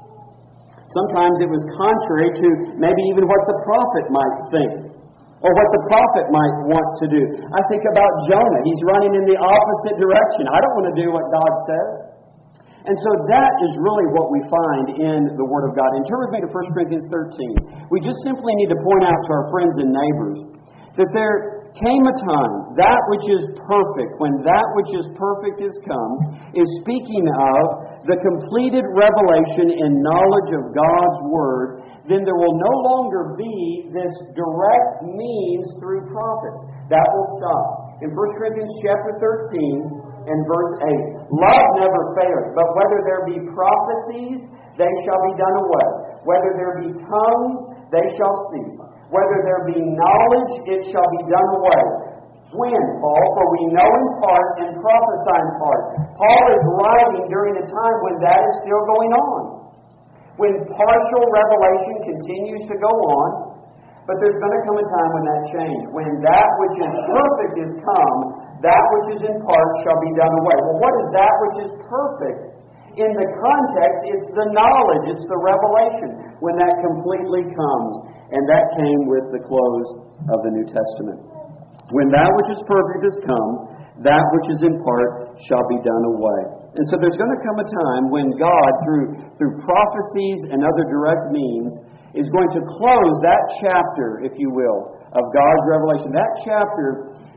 A: Sometimes it was contrary to maybe even what the prophet might think, or what the prophet might want to do. I think about Jonah. He's running in the opposite direction. I don't want to do what God says. And so that is really what we find in the Word of God. And turn with me to 1 Corinthians 13. We just simply need to point out to our friends and neighbors that there came a time, that which is perfect, when that which is perfect is come, is speaking of the completed revelation and knowledge of God's Word, then there will no longer be this direct means through prophets. That will stop. In 1 Corinthians chapter 13 and verse 8, love never fails, but whether there be prophecies, they shall be done away. Whether there be tongues, they shall cease. Whether there be knowledge, it shall be done away. When, Paul? For we know in part and prophesy in part. Paul is writing during a time when that is still going on. When partial revelation continues to go on, but there's going to come a time when that changes. When that which is perfect is come, that which is in part shall be done away. Well, what is that which is perfect? In the context, it's the knowledge, it's the revelation, when that completely comes. And that came with the close of the New Testament. When that which is perfect is come, that which is in part shall be done away. And so there's going to come a time when God, through prophecies and other direct means, is going to close that chapter, if you will, of God's revelation. That chapter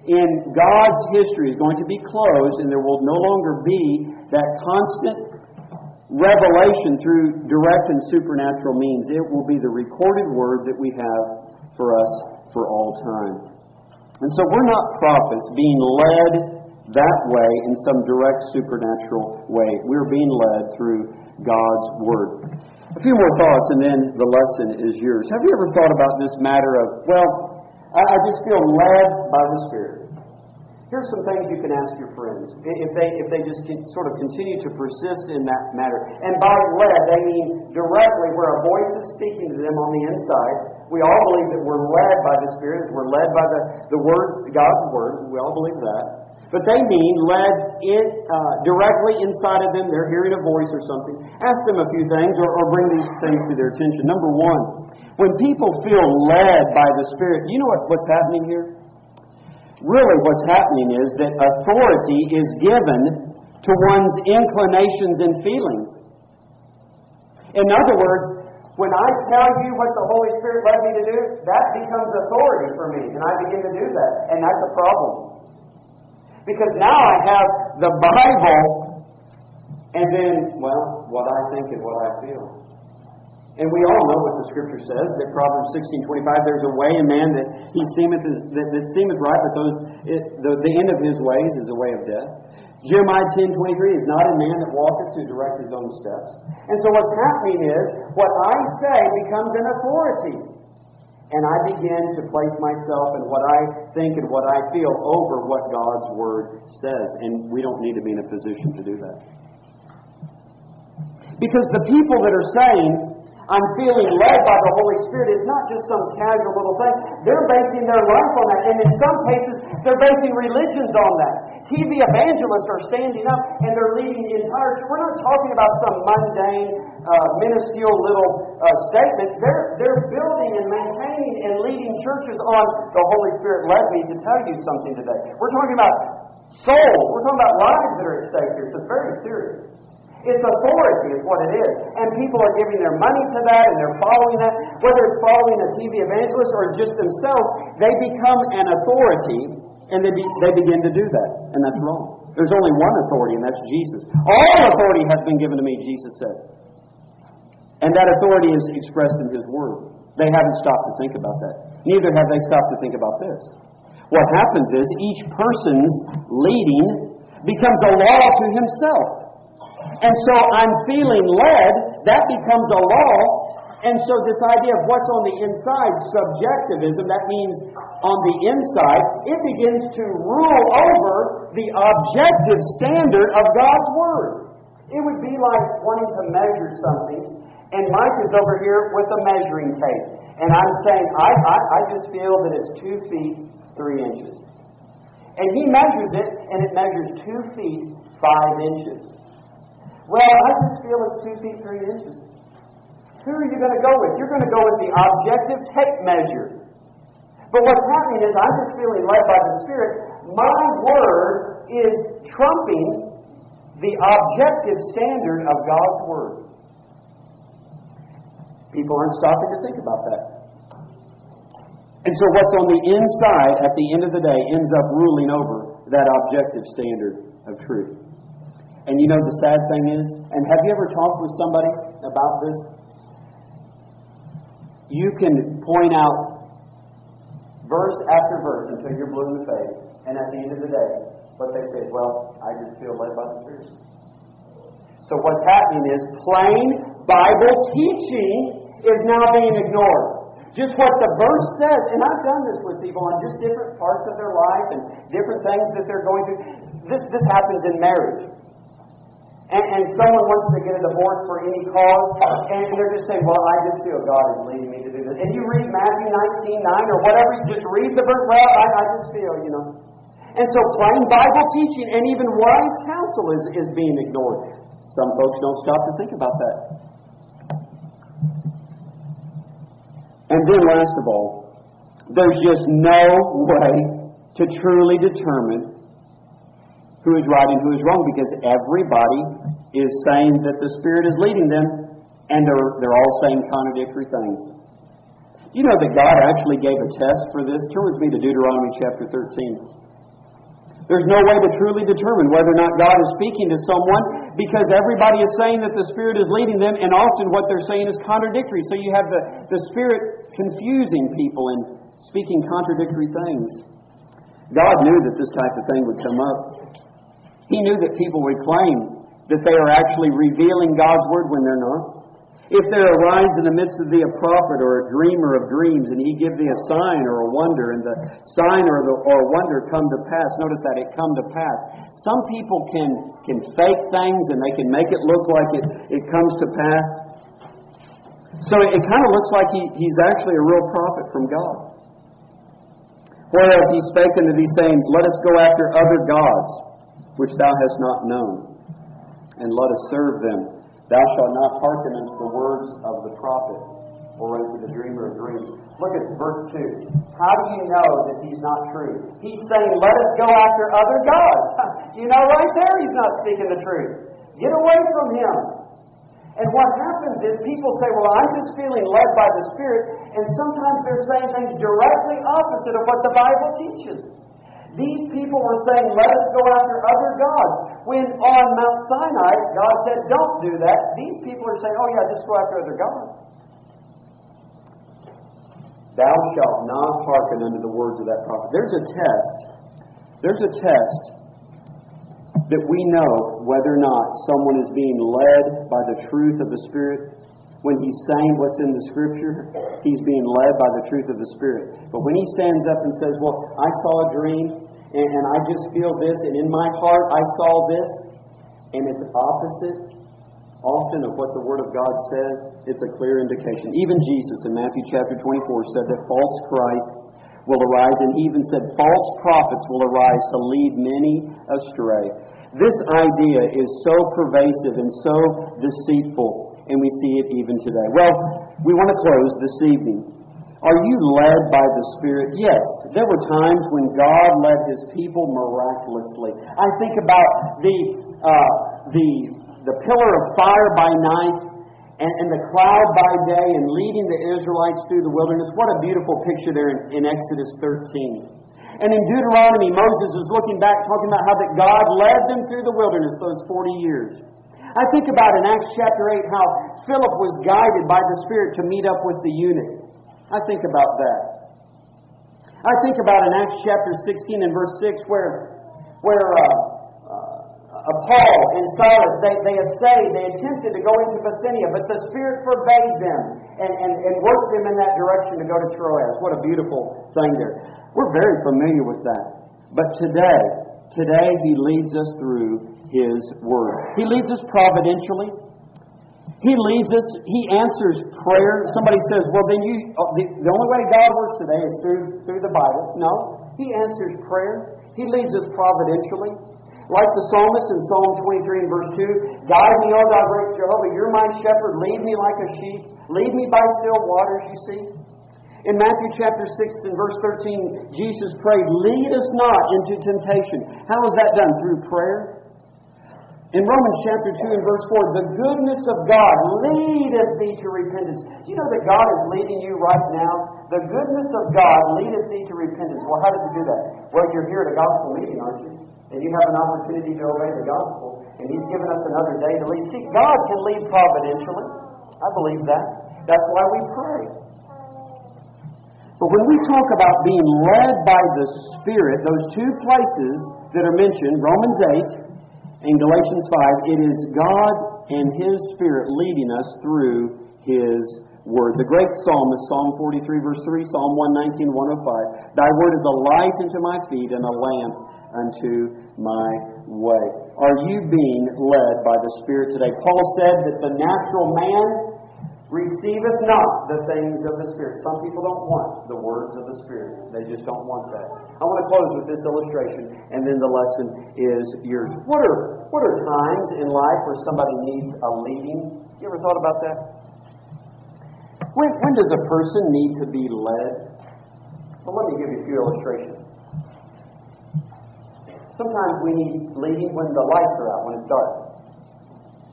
A: in God's history is going to be closed, and there will no longer be that constant revelation through direct and supernatural means. It will be the recorded Word that we have for us for all time. And so we're not prophets being led that way in some direct supernatural way. We're being led through God's Word. A few more thoughts and then the lesson is yours. Have you ever thought about this matter of, well, I just feel led by the Spirit? Here's some things you can ask your friends if they just sort of continue to persist in that matter. And by led, they mean directly where a voice is speaking to them on the inside. We all believe that we're led by the Spirit. We're led by the words, God's Word. We all believe that. But they mean led directly inside of them. They're hearing a voice or something. Ask them a few things or bring these things to their attention. Number one, when people feel led by the Spirit, you know what's happening here? Really what's happening is that authority is given to one's inclinations and feelings. In other words, when I tell you what the Holy Spirit led me to do, that becomes authority for me, and I begin to do that. And that's a problem. Because now I have the Bible, and then, well, what I think and what I feel. And we all know what the Scripture says, that Proverbs 16:25, there's a way in man that he seemeth that seemeth right, but the end of his ways is a way of death. Jeremiah 10:23 is not a man that walketh to direct his own steps. And so what's happening is, what I say becomes an authority. And I begin to place myself and what I think and what I feel over what God's Word says. And we don't need to be in a position to do that. Because the people that are saying, I'm feeling led by the Holy Spirit, is not just some casual little thing. They're basing their life on that. And in some cases, they're basing religions on that. TV evangelists are standing up and they're leading the entire church. We're not talking about some mundane, minuscule little statement. They're building and maintaining and leading churches on the Holy Spirit led me to tell you something today. We're talking about souls. We're talking about lives that are at stake here. So it's very serious. It's authority is what it is. And people are giving their money to that and they're following that. Whether it's following a TV evangelist or just themselves, they become an authority and they begin to do that. And that's wrong. There's only one authority, and that's Jesus. All authority has been given to me, Jesus said. And that authority is expressed in His Word. They haven't stopped to think about that. Neither have they stopped to think about this. What happens is each person's leading becomes a law to himself. And so I'm feeling led, that becomes a law. And so this idea of what's on the inside, subjectivism, that means on the inside, it begins to rule over the objective standard of God's Word. It would be like wanting to measure something, and Mike is over here with a measuring tape. And I'm saying, I just feel that it's 2 feet, 3 inches. And he measures it, and it measures 2 feet, 5 inches. Well, I just feel it's 2 feet, 3 inches. Who are you going to go with? You're going to go with the objective tape measure. But what's happening is I'm just feeling led by the Spirit. My Word is trumping the objective standard of God's Word. People aren't stopping to think about that. And so what's on the inside, at the end of the day, ends up ruling over that objective standard of truth. And you know the sad thing is, and have you ever talked with somebody about this? You can point out verse after verse until you're blue in the face. And at the end of the day, what they say is, well, I just feel led by the Spirit. So what's happening is plain Bible teaching is now being ignored. Just what the verse says, and I've done this with people on just different parts of their life and different things that they're going through. This happens in marriage. And someone wants to get a divorce for any cause, and they're just saying, well, I just feel God is leading me to do this. And you read Matthew 19:9 or whatever, you just read the verse, well, I just feel, And so plain Bible teaching and even wise counsel is being ignored. Some folks don't stop to think about that. And then last of all, there's just no way to truly determine who is right and who is wrong, because everybody is saying that the Spirit is leading them, and they're all saying contradictory things. You know that God actually gave a test for this? Turn with me to Deuteronomy chapter 13. There's no way to truly determine whether or not God is speaking to someone because everybody is saying that the Spirit is leading them, and often what they're saying is contradictory. So you have the Spirit confusing people and speaking contradictory things. God knew that this type of thing would come up. He knew that people would claim that they are actually revealing God's Word when they're not. If there arise in the midst of thee a prophet or a dreamer of dreams, and he give thee a sign or a wonder, and the sign or wonder come to pass. Notice that, it come to pass. Some people can fake things and they can make it look like it comes to pass. So it kind of looks like he's actually a real prophet from God. Whereof he spake unto thee, saying, Let us go after other gods, which thou hast not known, and let us serve them. Thou shalt not hearken unto the words of the prophet, or unto the dreamer of dreams. Look at verse 2. How do you know that he's not true? He's saying, let us go after other gods. You know right there he's not speaking the truth. Get away from him. And what happens is people say, well, I'm just feeling led by the Spirit, and sometimes they're saying things directly opposite of what the Bible teaches. These people were saying, let us go after other gods. When on Mount Sinai, God said, don't do that. These people are saying, oh yeah, just go after other gods. Thou shalt not hearken unto the words of that prophet. There's a test that we know whether or not someone is being led by the truth of the Spirit. When he's saying what's in the Scripture, he's being led by the truth of the Spirit. But when he stands up and says, well, I saw a dream, and I just feel this, and in my heart I saw this, and it's opposite often of what the Word of God says, it's a clear indication. Even Jesus in Matthew chapter 24 said that false Christs will arise, and he even said false prophets will arise to lead many astray. This idea is so pervasive and so deceitful, and we see it even today. Well, we want to close this evening. Are you led by the Spirit? Yes. There were times when God led His people miraculously. I think about the pillar of fire by night and the cloud by day and leading the Israelites through the wilderness. What a beautiful picture there in Exodus 13. And in Deuteronomy, Moses is looking back, talking about how that God led them through the wilderness those 40 years. I think about in Acts chapter 8 how Philip was guided by the Spirit to meet up with the eunuch. I think about that. I think about in Acts chapter 16 and verse 6 where Paul and Silas, they attempted to go into Bithynia, but the Spirit forbade them and worked them in that direction to go to Troas. What a beautiful thing there. We're very familiar with that. But today He leads us through His Word. He leads us providentially. He leads us, He answers prayer. Somebody says, well then the only way God works today is through the Bible. No, He answers prayer. He leads us providentially. Like the psalmist in Psalm 23 and verse 2, Guide me, O thou great Jehovah, You're my shepherd, lead me like a sheep, lead me by still waters, you see. In Matthew chapter 6 and verse 13, Jesus prayed, Lead us not into temptation. How is that done? Through prayer. In Romans chapter 2 and verse 4, the goodness of God leadeth thee to repentance. Do you know that God is leading you right now? The goodness of God leadeth thee to repentance. Well, how does He do that? Well, you're here at a gospel meeting, aren't you? And you have an opportunity to obey the gospel. And He's given us another day to lead. See, God can lead providentially. I believe that. That's why we pray. But when we talk about being led by the Spirit, those two places that are mentioned, Romans 8 and Galatians 5, it is God and His Spirit leading us through His Word. The great psalmist, Psalm 43, verse 3, Psalm 119, 105, Thy Word is a light unto my feet and a lamp unto my way. Are you being led by the Spirit today? Paul said that the natural man receiveth not the things of the Spirit. Some people don't want the words of the Spirit. They just don't want that. I want to close with this illustration, and then the lesson is yours. What are times in life where somebody needs a leading? You ever thought about that? When does a person need to be led? Well, let me give you a few illustrations. Sometimes we need leading when the lights are out, when it's dark.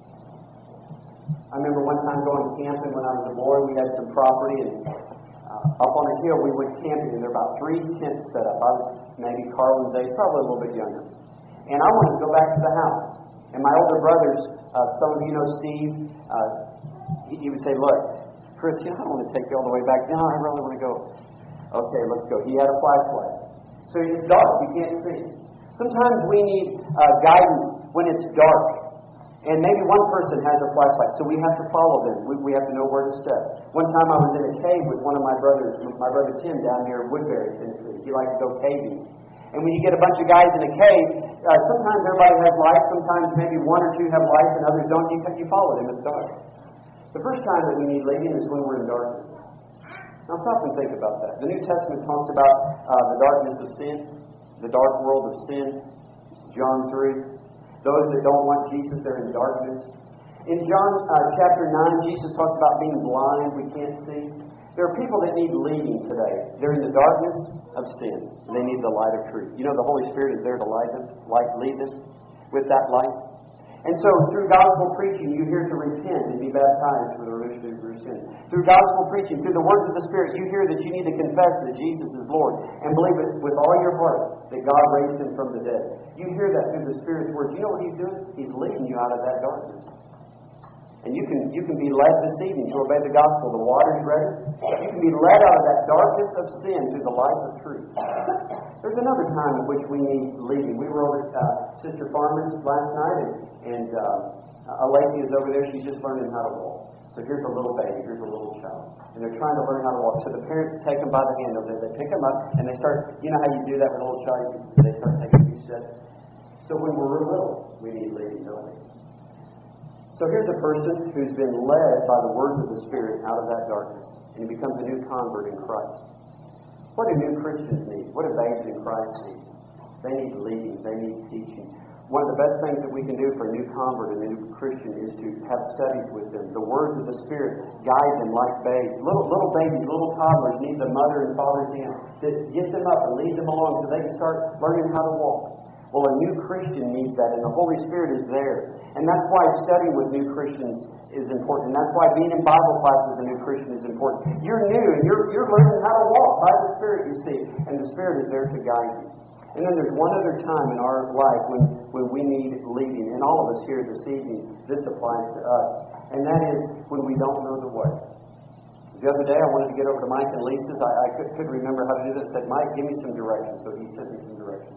A: I remember one time going camping when I was a boy. We had some property, and up on a hill. We went camping, and there were about 3 tents set up. I was maybe Carlin's age, probably a little bit younger. And I wanted to go back to the house. And my older brothers, some of you know Steve, he would say, look, Chris, I don't want to take you all the way back. No, I really want to go. Okay, let's go. He had a flashlight. So it's dark. You can't see. Sometimes we need guidance when it's dark. And maybe one person has a flashlight, so we have to follow them. We have to know where to step. One time I was in a cave with one of my brothers, my brother Tim, down near Woodbury, Tennessee. He likes to go caving. And when you get a bunch of guys in a cave, sometimes everybody has lights, sometimes maybe 1 or 2 have lights and others don't. You follow them, it's dark. The first time that we need leading is when we're in darkness. Now stop and think about that. The New Testament talks about the darkness of sin, the dark world of sin, John 3. Those that don't want Jesus, they're in darkness. In John chapter 9, Jesus talks about being blind, we can't see. There are people that need leading today. They're in the darkness of sin. They need the light of truth. You know, the Holy Spirit is there to lead us with that light. And so, through gospel preaching, you hear to repent and be baptized for the remission of your sins. Through gospel preaching, through the words of the Spirit, you hear that you need to confess that Jesus is Lord and believe it with all your heart that God raised Him from the dead. You hear that through the Spirit's words. You know what He's doing? He's leading you out of that darkness. And you can be led this evening to obey the gospel. The water's ready. You can be led out of that darkness of sin to the light of truth. There's another time in which we need leading. We were over at Sister Farmer's last night, and Alethea is over there. She's just learning how to walk. So here's a little baby. Here's a little child. And they're trying to learn how to walk. So the parents take them by the hand over there. They pick them up, and they start, you know how you do that with a little child? They start taking a few steps. So when we're little, we need leading, don't we? So here's a person who's been led by the words of the Spirit out of that darkness, and he becomes a new convert in Christ. What do new Christians need? What do babes in Christ need? They need leading. They need teaching. One of the best things that we can do for a new convert and a new Christian is to have studies with them. The words of the Spirit guide them like babes. Little babies, little toddlers need the mother and father's hand to get them up and lead them along so they can start learning how to walk. Well, a new Christian needs that, and the Holy Spirit is there. And that's why studying with new Christians is important. And that's why being in Bible class as a new Christian is important. You're new, and you're learning how to walk by the Spirit, you see. And the Spirit is there to guide you. And then there's one other time in our life when we need leading. And all of us here this evening, this applies to us. And that is when we don't know the way. The other day I wanted to get over to Mike and Lisa's. I couldn't remember how to do this. I said, Mike, give me some direction. So he sent me some direction.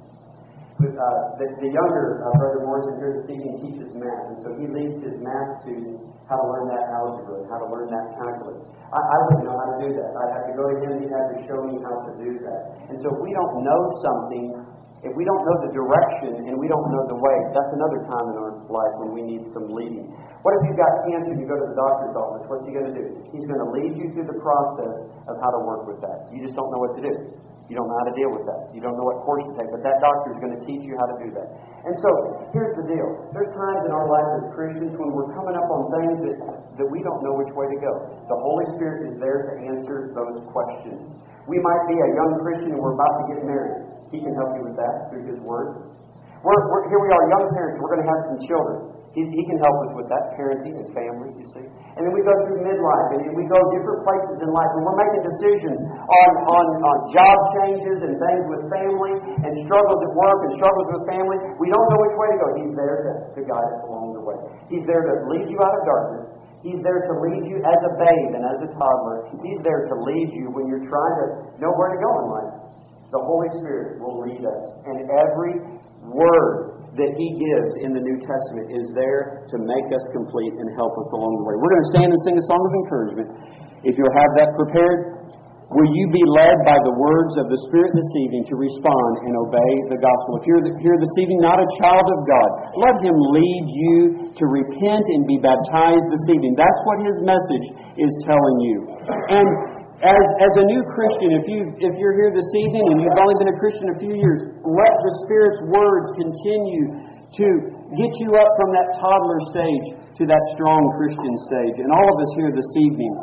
A: The younger Brother Morrison here this evening teaches math, and so he leads his math students how to learn that algebra, how to learn that calculus. I wouldn't know how to do that. I'd have to go to him, and he'd have to show me how to do that. And so if we don't know something, if we don't know the direction and we don't know the way, that's another time in our life when we need some leading. What if you've got cancer and you go to the doctor's office? What's he going to do? He's going to lead you through the process of how to work with that. You just don't know what to do. You don't know how to deal with that. You don't know what course to take, but that doctor is going to teach you how to do that. And so, here's the deal. There's times in our life as Christians when we're coming up on things that we don't know which way to go. The Holy Spirit is there to answer those questions. We might be a young Christian and we're about to get married. He can help you with that through His Word. Here we are, young parents. We're going to have some children. He can help us with that, parenting and family, you see. And then we go through midlife, and we go different places in life, and we're making decisions on job changes and things with family, and struggles at work and struggles with family. We don't know which way to go. He's there to guide us along the way. He's there to lead you out of darkness. He's there to lead you as a babe and as a toddler. He's there to lead you when you're trying to know where to go in life. The Holy Spirit will lead us, and every word that He gives in the New Testament is there to make us complete and help us along the way. We're going to stand and sing a song of encouragement. If you'll have that prepared, will you be led by the words of the Spirit this evening to respond and obey the gospel? If you're here this evening not a child of God, let Him lead you to repent and be baptized this evening. That's what His message is telling you. And as a new Christian, if you're here this evening and you've only been a Christian a few years, let the Spirit's words continue to get you up from that toddler stage to that strong Christian stage. And all of us here this evening,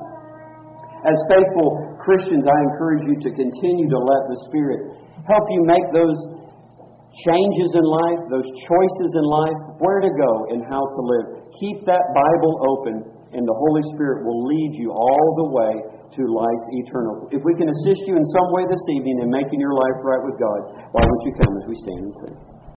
A: as faithful Christians, I encourage you to continue to let the Spirit help you make those changes in life, those choices in life, where to go and how to live. Keep that Bible open. and the Holy Spirit will lead you all the way to life eternal. If we can assist you in some way this evening in making your life right with God, why don't you come as we stand and sing?